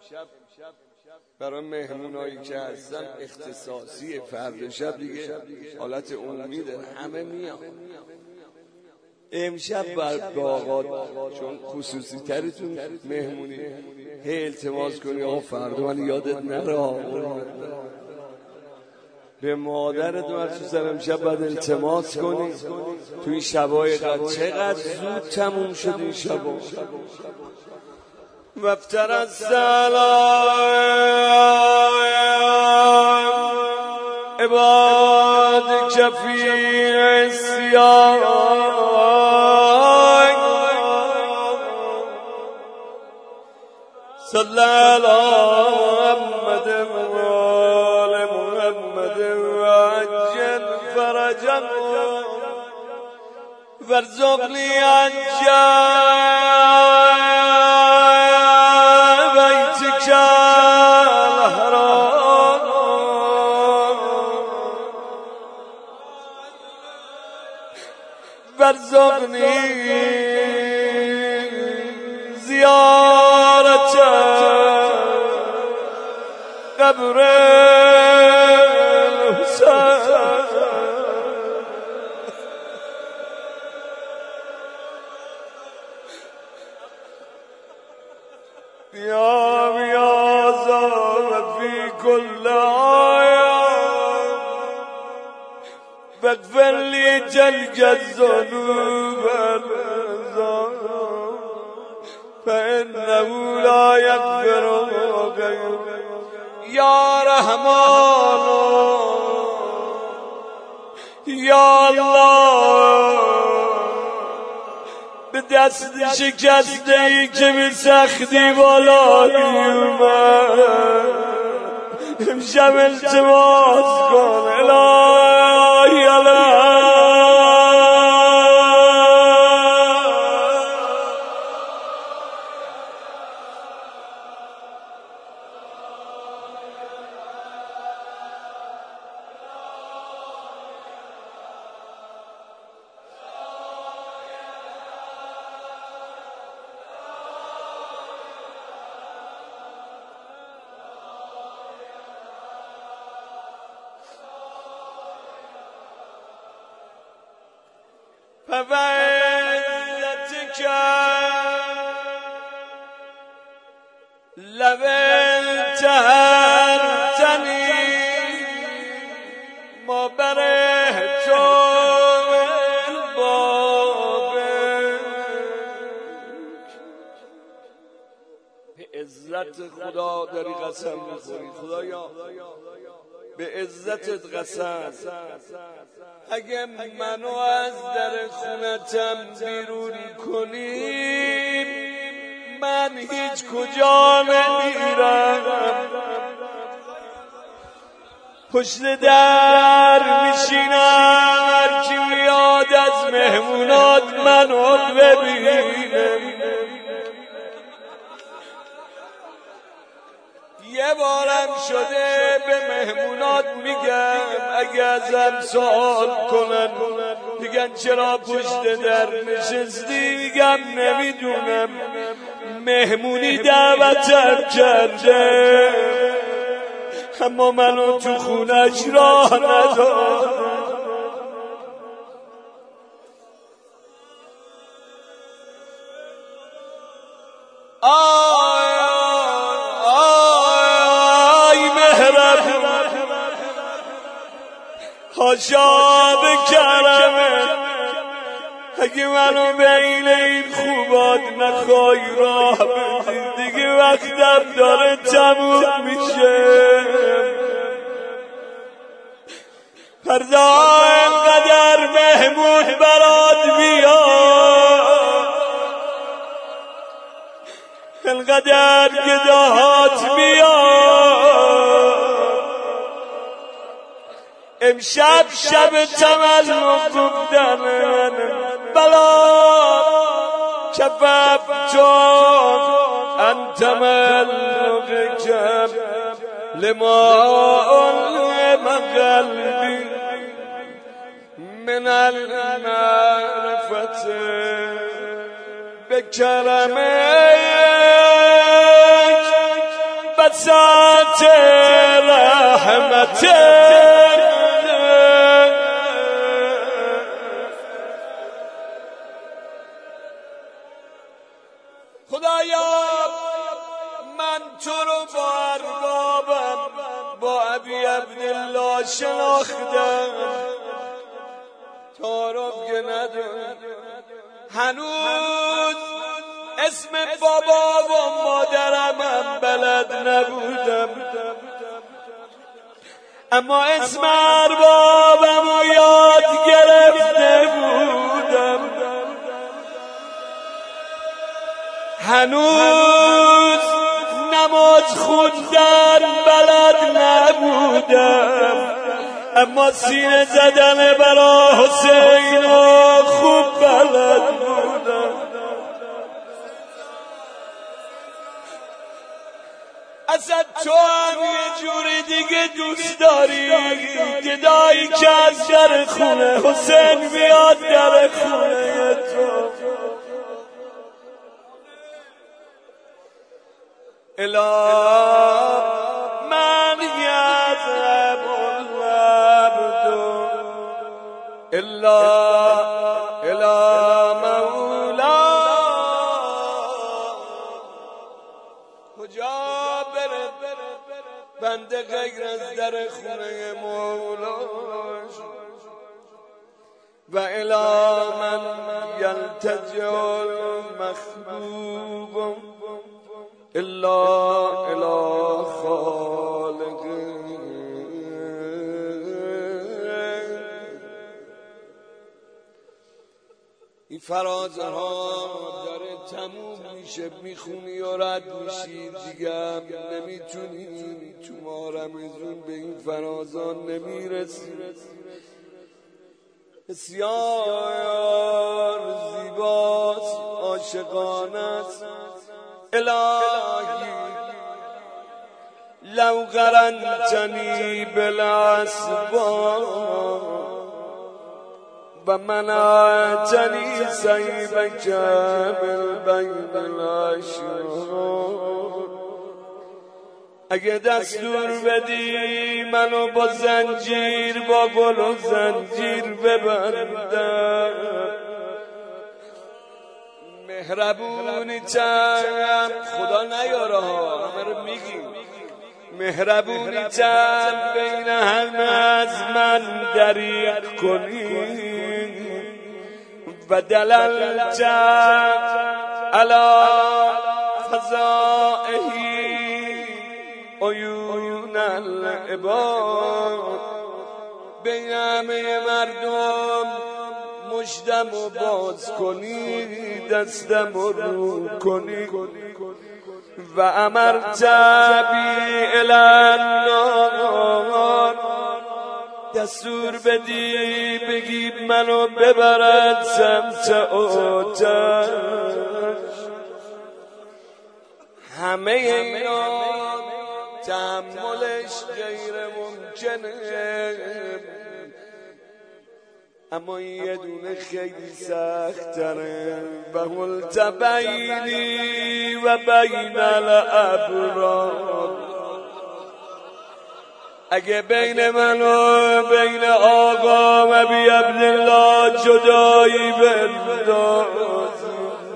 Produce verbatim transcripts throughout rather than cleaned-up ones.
برای مهمونایی که هستن اختصاصی، فرد شب دیگه حالت عمومی داره، همه میان. امشب باید با آقا چون خصوصی تریتون مهمونی هی التماس کنی آقا فردا من یادت نره، به مادرت مخصوصا امشب باید التماس کنی تو این شبای قد چقدر زود تموم شد این شبا. وفتر السلام عباد کفی سیاه صلی علی محمد و آل محمد و عجل فرجا وارزقنی عجل بیتک الحرام وارزقنی زیارت قبر الحسین بیا بیا زار فی کل آیا فاغفر لی جلک الذنوب فإنه لا يغفر غيرك یا رحمان یا الله. به دست شکسته ای که به سختی بالا میومد امشب التماس کن الهی الهی فویدتک لو انتهرتنی ما برهت البابک. به عزت خدا داری قسم میخوری خدایا، به عزتت قسم اگه منو از در خونتم بیرون کنی من هیچ کجا نمیرم، پشت در میشینم هر کی میاد از مهمونات منو ببینه. یه بارم شده به مهمونات میگم اگه ازم سوال کنن میگن چرا پشت در نشستی، میگم نمیدونم مهمونی دعوتم کرده اما منو تو خونش راه نداد. حاشا به کرمت اگه منو بین این خوبات نخوای راه بدی دیگه وقتم داره تموم میشه. فردا اینقدر مهمون برات میاد اینقدر گداهات میاد امشب شب تملق گفتن من بلا کففتون انت ملق کب لما علم قلبی من المعرفت بکرمک وسط رحمت خدایا من تو رو با اربابم با ابی عبدالله شناختم تعارف که ندارم هنوز اسم بابا و مادرم هم بلد نبودم اما اسم اربابم رو یاد گرفته بودم هنوز نماز خوندن بلد نبودم اما سینه زدن برا حسین خوب بلد بودم اصلا تو هم یه جوری دیگه دوست داری گدایی که از در خونه حسین بیاد در خونه تو الا من یذهب العبد الا الا مولا کجا بره بنده غیر از در خونه مولاش و الا من یلتجئ المخبوب الا الا خالق این فرازه ها داره تموم میشه میخونی و رد میشی دیگه نمیتونی تو ماه رمضان به این فرازان نمیرسی بسیار زیباست عاشقانه است الهی لو قرنتنی بالاسباب و منعتنی سیبک بالبین الاشرار اگه دستور بدی منو با زنجیر با گل و زنجیر ببندم مهربونی تم خدا نیاره ها همه رو میگیم مهربونی تم بین همه از من دریق کنی و دللت علی فضائحی عیون العباد بین همه مردم مجدم و باز کنی دستم و رو کنی و امرت بی الان دستور بدی بگی منو ببرد سمت آتش همه اینا تحملش غیر ممکنه اما این یه دونه خیلی سخت تره و حلت بینی و بین الابرار اگه بین من و بین آقا ابی عبدالله جدایی بندازی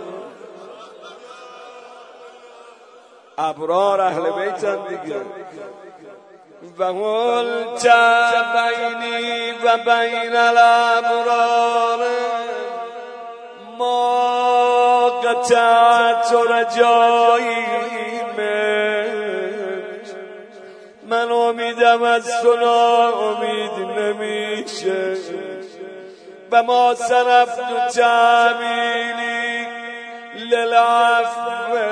ابرار اهل بیتن دیگه و حلت بینی و بین الابرار ما قطعت رجایی من امیدم از تو ناامید نمیشه و ما صرفت تعمیلی للعفو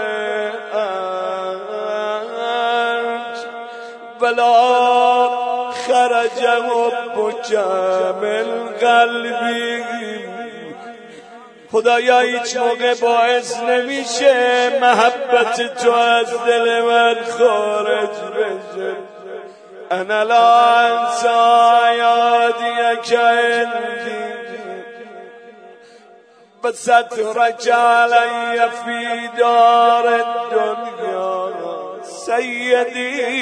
ولا خرج حبک من قلبی خدایا هیچ موقع باعث نمیشه محبت تو از دل من خارج بشه انا لا انسى یادیک عندی و سترک علی فی دار الدنیا سیدی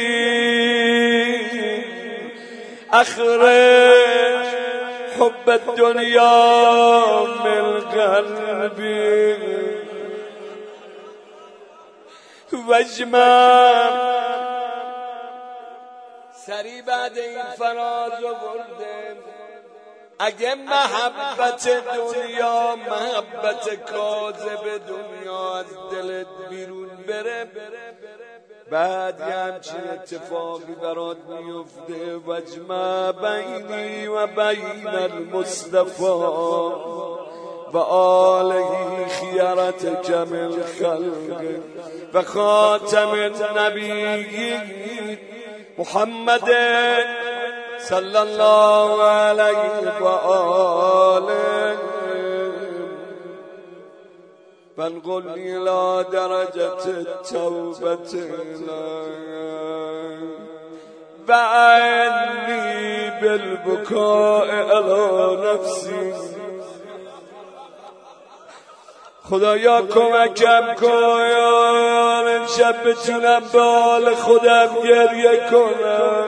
اخرج حب الدنیا من قلبی واجمع. سری بعد این فراز رو بردم اگه محبت دنیا محبت کاذب دنیا از دلت بیرون بره بعد یه همچین اتفاقی برات میفته. واجمع بینی و بین المصطفى و آله خیرتک من خلق و خاتم النبیین محمد صلی الله علیه و آله فانقلنی الى درجة التوبة و عنی بالبکاء علی نفسی. خدایا کمکم کن یا شب بتونم به حال خودم گریه کنم.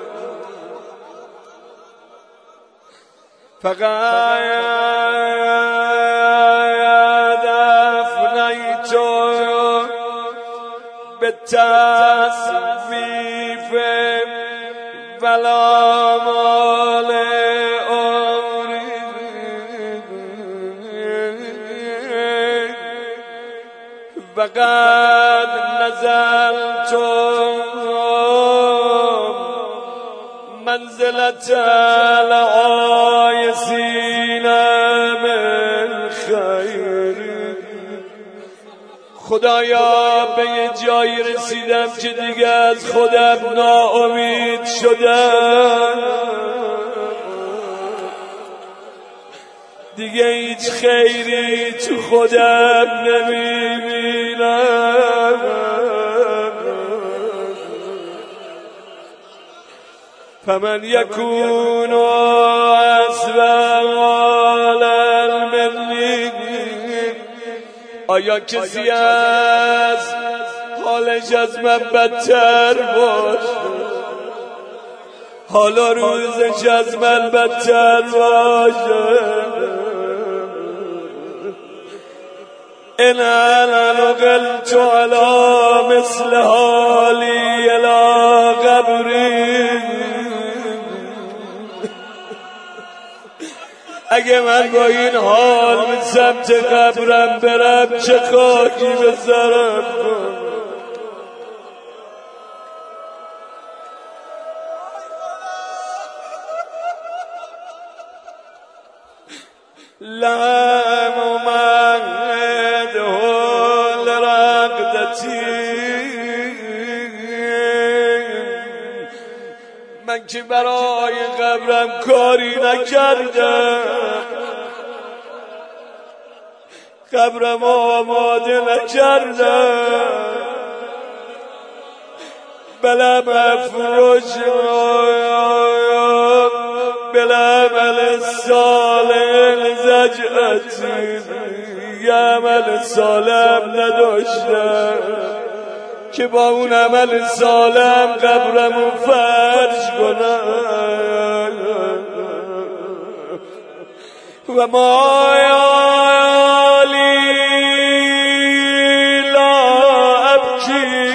فقط افنیت به تصویف ولا مال عمری فقد نزلت منزلت العایسین من خیر. خدایا به یه جایی رسیدم که دیگه از خودم ناامید شدم، دیگه هیچ خیری تو خودم نمیبینم. فمن یکون اسوال منی، آیا کسی از حالش از من بدتر باشه، حالا روزش از من بدتر باشه؟ ان انا قلت علی مثل حالی الی قبری، اگه من با این حال به سمت قبرم برم چه خاکی به سرم کن. لم امهده لرقدتی، من که برای قبرم کاری نکردم، قبرم آماده نکردم. بلم افرش بالعمل الصالح زجعتی، یه عمل صالح نداشتم که با اون عمل صالح قبرمو فرش کنم. و ما یالی لا ابکی،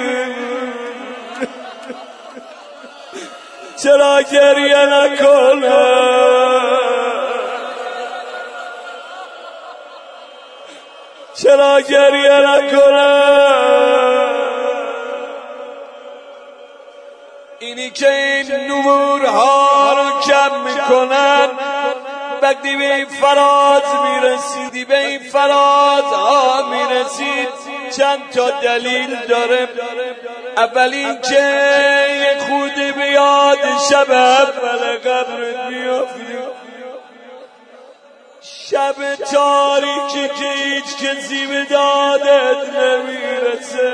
چرا گریه نکنم، چرا گریه نکنم؟ اینی که این نورها رو کم میکنن، وقتی به این فراز میرسیدی، به این فراز ها میرسید، چند تا دلیل داره. اول این که یه خودی بیاد شب اول قبرت بیافی، شب تاریکی که هیچ کسی به دادت نمیرسه.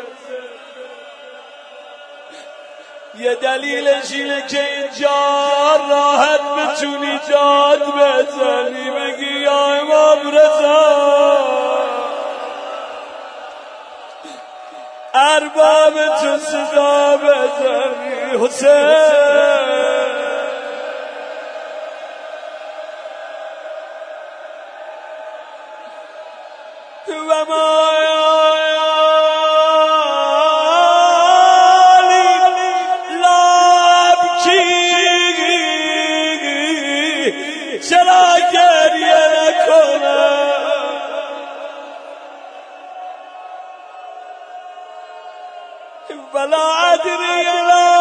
یه دلیلش اینه که اینجا راحت بتونی داد بزنی، بگی یا امام رضا ارباب تو صدا بزنی حسین. و ما چرا گریه نکنم ولا ادری لا